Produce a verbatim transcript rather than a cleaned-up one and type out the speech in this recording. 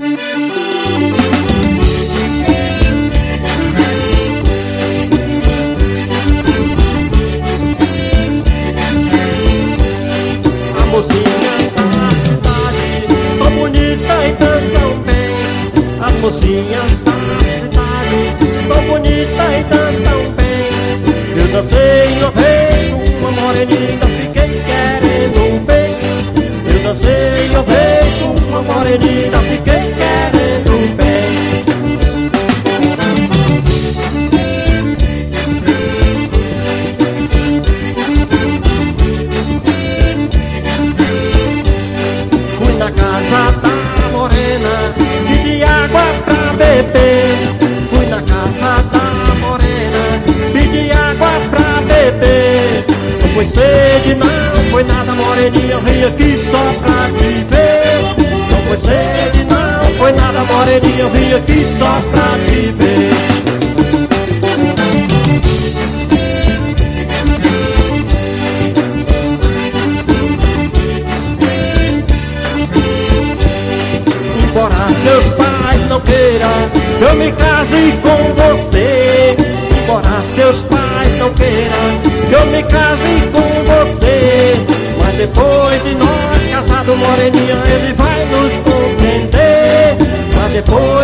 Mocinhas da cidade são bonitas e dançam bem. Eu dancei uma vez com uma moreninha, fiquei querendo bem. Eu dancei uma vez com uma moreninha, fiquei querendo bem. Fui na casa da morena, pedi água pra beber. Fui na casa da morena, pedi água pra beber. Não foi sede, não foi nada, moreninha, eu vim aqui só pra te ver. Não foi sede, não foi nada, moreninha, eu vim aqui só pra te ver. Embora seus pais não queiram que eu me case com você, embora seus pais não queiram que eu me case com você, mas depois de nós casados, moreninha, ele vai nos compreender. Mas depois